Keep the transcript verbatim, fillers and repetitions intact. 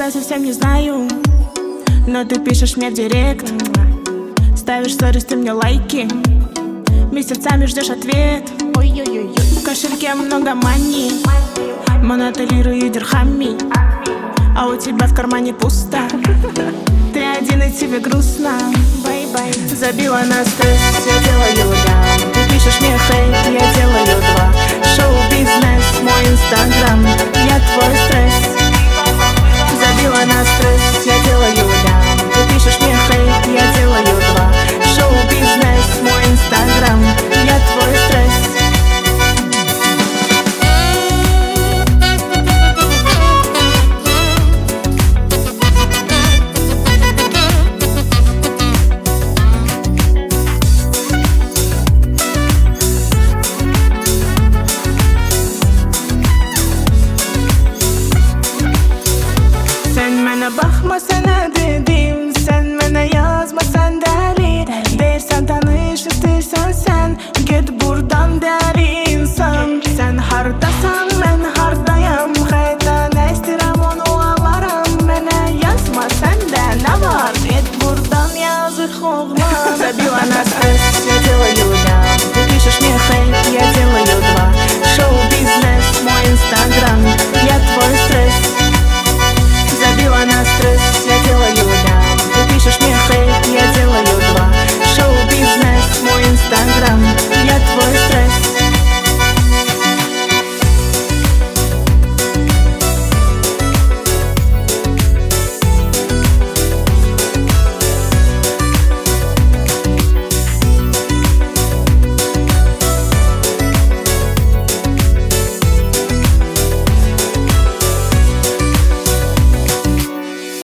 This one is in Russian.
тебя совсем не знаю, но ты пишешь мне в директ, ставишь сторис, ты мне лайки, месяцами ждешь ответ. Ой-ой-ой, в кошельке много мани, монотолирую дирхами, а у тебя в кармане пусто. Ты один и тебе грустно. Бай-бай. Забила на стресс, я делаю да. Ты пишешь мне хейт, я делаю два. Шоу-бизнес, мой инстаграм, я твой стресс. Забила на стресс, я делаю да. Ты пишешь мне хейт, я делаю два. Шоу-бизнес, мой инстаграм, я твой стресс. Bakmasana dedim, sen mənə yazmasan dəli. Deyirsən tanış istəyirsən sən, get buradan dəli insan. Sən hardasan, mən hardayam, xəyətdə nə istəyirəm onu alaram. Mənə yazma səndə nə var, get buradan yazıq oğlan. Zabila na